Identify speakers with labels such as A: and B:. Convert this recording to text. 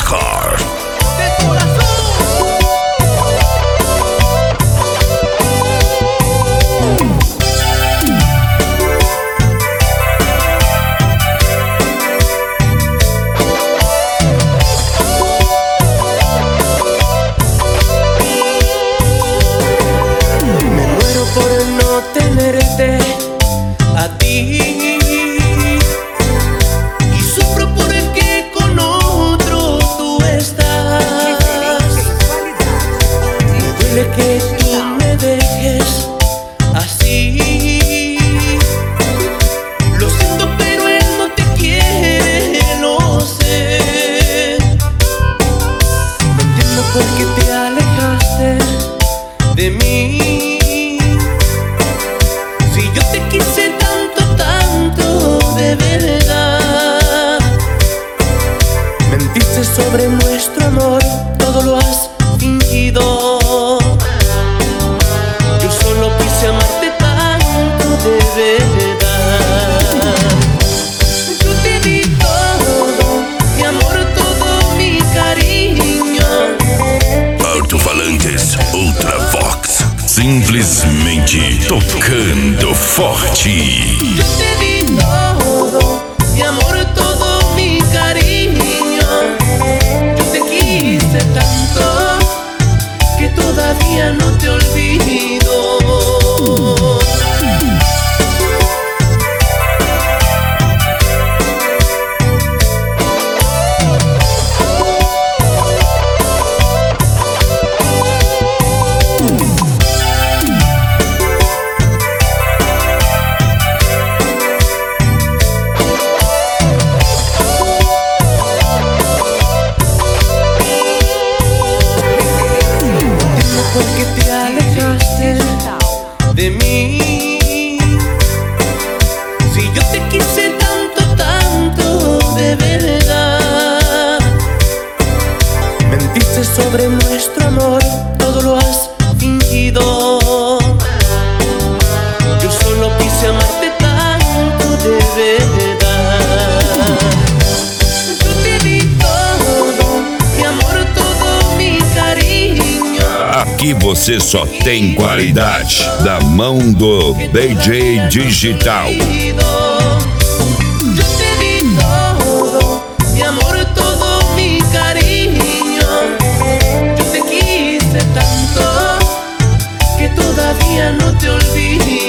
A: mejor.
B: Me muero por no tenerte a ti y sufro por el que con otro tú estás. Me duele que tú me dejes así. Lo siento, pero él no te quiere, lo sé. No entiendo por qué te alejaste de mí. Si yo te quise tanto, tanto, de verdad. Mentiste sobre nuestro amor, todo lo has fingido. Yo solo quise amarte tanto, de verdad. Yo te di todo, mi amor, todo mi cariño.
A: Alto-falantes Ultravox, simplesmente tocando forte.
B: Yo te di todo, mi amor, todo mi cariño. Yo te quise tanto que todavía no te olvido. Porque te alejaste de mí. Si yo te quise tanto, tanto, de verdad. Mentiste sobre nuestro amor, todo lo has fingido. Yo solo quise amarte tanto, de verdad. Yo te di todo, mi amor, todo mi cariño.
A: Aqui você só tem qualidade da mão do DJ Digital.
B: Yo te di todo, mi amor, todo mi cariño. Yo te quise tanto que todavía no te olvido.